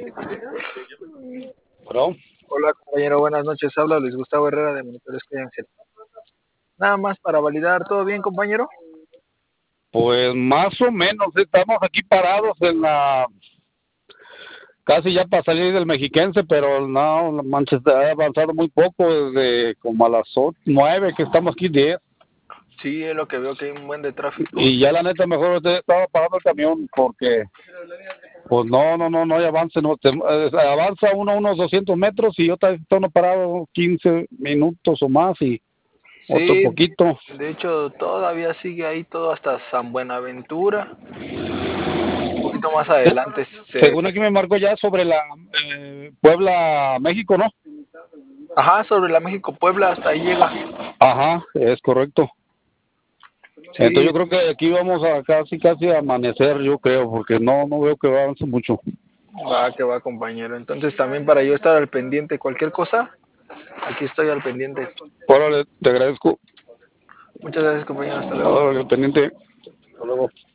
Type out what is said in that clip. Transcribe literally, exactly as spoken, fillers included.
Bueno, Hola compañero, buenas noches. Habla Luis Gustavo Herrera de Monitores Estoy Ángel. Nada más para validar, ¿todo bien compañero? pues más o menos estamos aquí parados en la casi ya para salir del Mexiquense, pero no, la Manchester ha avanzado muy poco desde como a las ocho, nueve que estamos aquí diez Sí, es lo que veo que hay un buen de tráfico. y ya la neta mejor usted estaba parando el camión porque pues no, no, no, no hay avance, no te- eh, avanza uno unos doscientos metros y otra vez está uno parado quince minutos o más y otro Sí, poquito. de hecho todavía sigue ahí todo hasta San Buenaventura. Un poquito más Se- adelante se... Según aquí me marcó ya sobre la eh, Puebla, México, ¿no? Ajá, sobre la México-Puebla, hasta ahí llega. Ajá, es correcto. Entonces Sí, yo creo que aquí vamos a casi casi a amanecer, yo creo, porque no no veo que avance mucho. va que va compañero. Entonces también para yo estar al pendiente, cualquier cosa, aquí estoy al pendiente. Órale, te agradezco. Muchas gracias compañero, hasta luego. Órale, pendiente. Hasta luego.